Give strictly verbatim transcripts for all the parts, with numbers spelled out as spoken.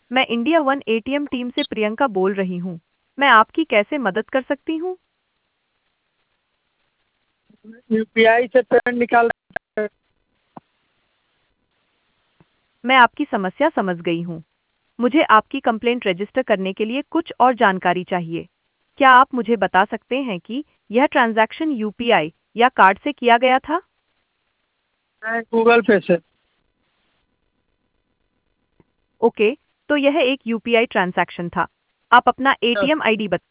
मैं India one ATM team से प्रियंका बोल रही हूँ। मैं आपकी कैसे मदद कर सकती हूँ? यूपीआई से पेमेंट निकाल। मैं आपकी समस्या समझ गई हूँ। मुझे आपकी कंप्लेंट रजिस्टर करने के लिए कुछ और जानकारी चाहिए। क्या आप मुझे बता सकते हैं कि यह ट्रांजैक्शन यूपीआई या कार्ड से किया गया था? मैं गूगल पे से। ओके, तो यह एक यूपीआई ट्रांजैक्शन था। आप अपना एटीएम आईडी बता।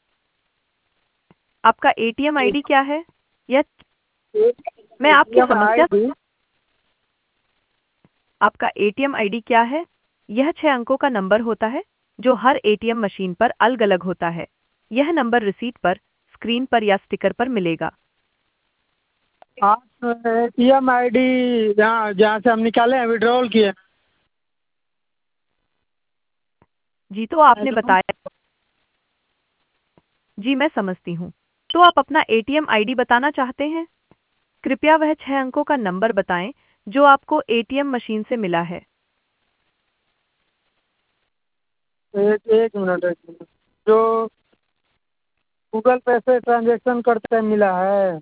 आपका एटीएम आईडी क्या है? यह मैं आपकी एटीएम आई समस्या डी आपका एटीएम आईडी क्या है? यह छह अंकों का नंबर होता है जो हर एटीएम मशीन पर अलग-अलग होता है। यह नंबर रिसीट पर, स्क्रीन पर या स्टिकर पर मिलेगा। आप एटीएम आई डी जहाँ जहाँ से हम निकाले हैं विड्रॉल किए। जी, तो आपने हेलो। बताया। जी, मैं समझती हूँ। तो आप अपना एटीएम आईडी बताना चाहते हैं? कृपया वह छह अंकों का नंबर बताएं जो आपको एटीएम मशीन से मिला है। एक एक मिनट एक मिनट जो गूगल पे से ट्रांजेक्शन करते टाइम मिला है।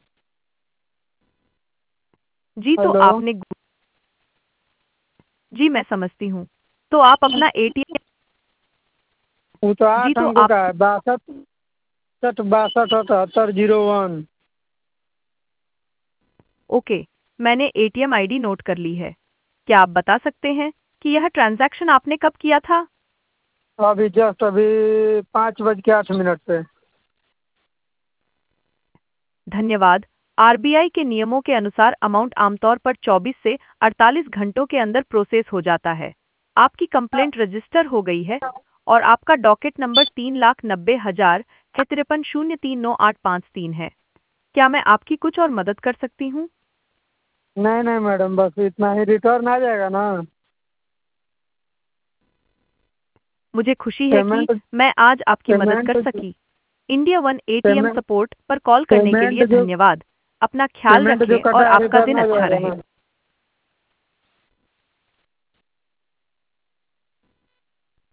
जी, तो हेलो। आपने गू- जी, मैं समझती हूँ। तो आप अपना एटीएम वो तो जी, आठ तो अंकों आप का है, बासठ बासठ बासठ अठहत्तर जीरो वन। ओके, मैंने एटीएम आईडी नोट कर ली है। क्या आप बता सकते हैं कि यह ट्रांजैक्शन आपने कब किया था? अभी जस्ट अभी पाँच बज के आठ मिनट पे। धन्यवाद। आरबीआई के नियमों के अनुसार अमाउंट आमतौर पर चौबीस से अड़तालीस घंटों के अंदर प्रोसेस हो जाता है। आपकी कंप्लेंट रजिस्टर हो गई है और आपका डॉकेट नंबर तीन लाख नब्बे हजार है तिरपन शून्य तीन नौ आठ पाँच तीन है। क्या मैं आपकी कुछ और मदद कर सकती हूँ? नहीं नहीं मैडम, बस इतना ही, रिटर्न आ जाएगा ना। मुझे खुशी है कि पेमेंट मैं आज आपकी मदद कर पेमेंट सकी। India one ATM payment support पर कॉल करने के पेमेंट लिए जो धन्यवाद। अपना ख्याल पेमेंट जो रखें और कटा है आपका रिटर्न दिन आ अच्छा जाएगा रहे। ना।